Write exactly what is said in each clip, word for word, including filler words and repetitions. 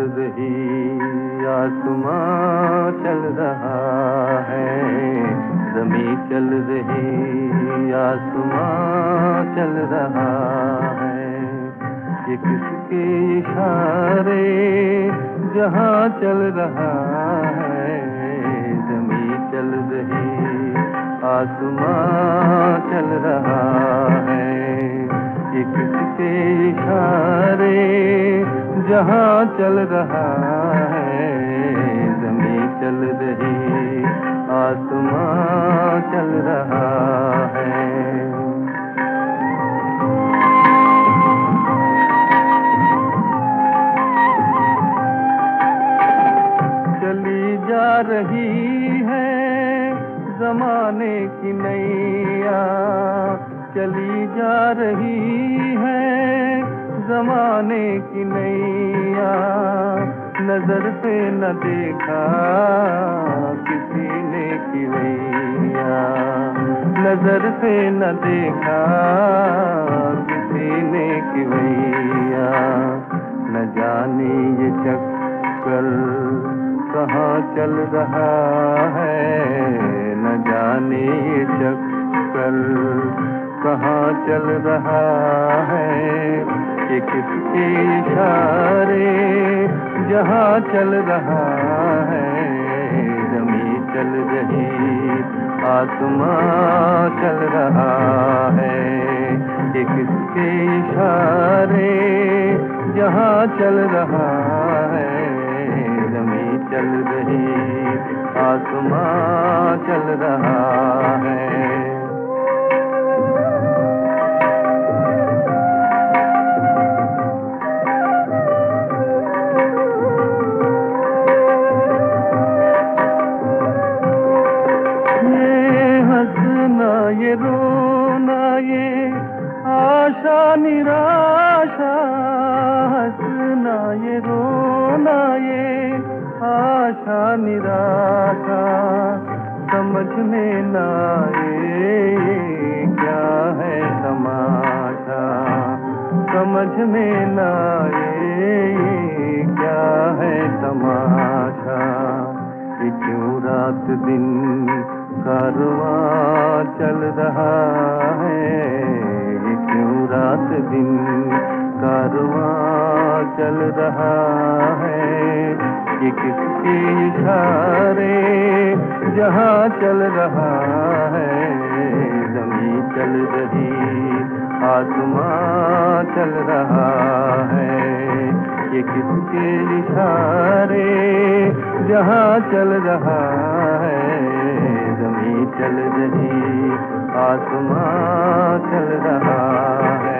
रही, आसमां चल रहा है, ज़मीं चल रही, आसमां चल रहा है। ये किसके इशारे जहां चल रहा है, ज़मीं चल रही, आसमां चल रहा है। ये किसके इशारे जहां चल रहा है, ज़मीं चल रही, आसमां चल रहा है। चली जा रही है ज़माने की नैया, चली जा रही है ज़माने की नैया। नजर से न देखा किसी ने किवैया, नजर से न देखा किसी ने किवैया। न जाने ये चक्कर कहाँ चल रहा है, न जाने ये चक्कर कहाँ चल रहा है। ये किसके इशारे जहाँ चल रहा है, ज़मीं चल रही, आसमां चल रहा है। ये किसके इशारे जहाँ चल रहा है, ज़मीं चल रही, आसमां चल रहा है। ये रोना ये आशा निराशा, हंसना ये रोना ये आशा निराशा। समझ में न आए क्या है तमाशा, समझ में न आए क्या है तमाशा। ये क्यों रात दिन कारवां चल रहा है, ये क्यों रात दिन कारवां चल रहा है। ये किसके इशारे जहां चल रहा है, ज़मीं चल रही, आसमां चल रहा है। ये किसके इशारे जहां चल रहा है, ज़मीं चल रही, आसमां चल रहा है।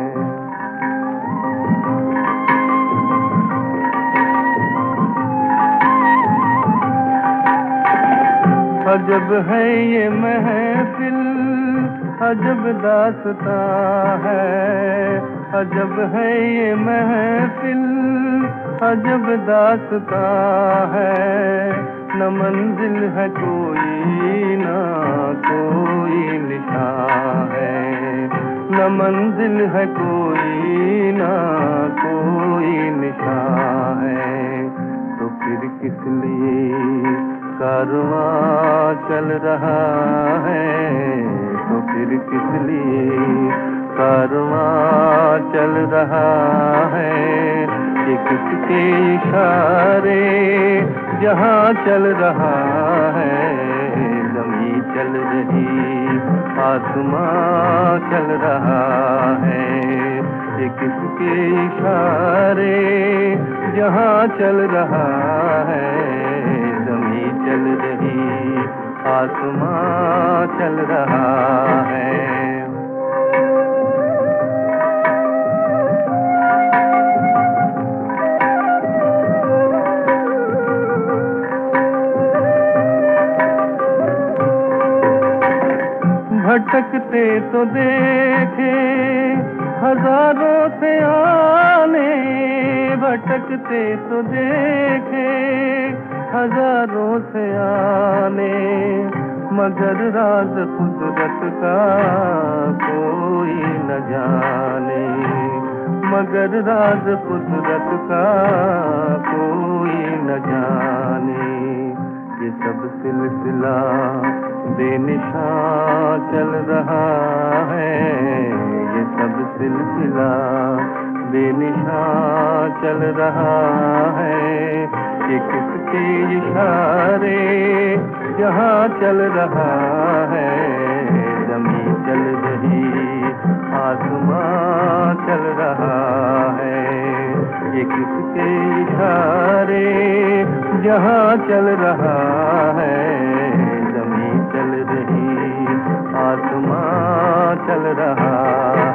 अजब है ये महफिल, अजब दास्तां है। अजब है ये महफिल, अजब दास्तां है। न मंजिल है कोई न कोई निशान है, न मंजिल है कोई न कोई निशान है। तो फिर किस लिए कारवां चल रहा है, तो फिर किस लिए कारवां चल रहा है। ये किसके इशारे जहां चल रहा है, ज़मीं चल रही, आसमां चल रहा है। ये किसके इशारे जहां चल रहा है, ज़मीं चल रही, आसमां चल रहा है। भटकते तो देखे हजारों से आने, भटकते तो देखे हजारों से आने। मगर राज कुदरत का कोई न जाने, मगर राज कुदरत का कोई न जाने। ये सब सिलसिला बेनिशान चल रहा है, ये सब सिलसिला बेनिशान चल रहा है। ये किसके इशारे जहाँ चल रहा है, जमीन चल रही आसमां चल रहा है। ये किसके इशारे जहाँ चल रहा है, जमीन चल रही आसमां चल रहा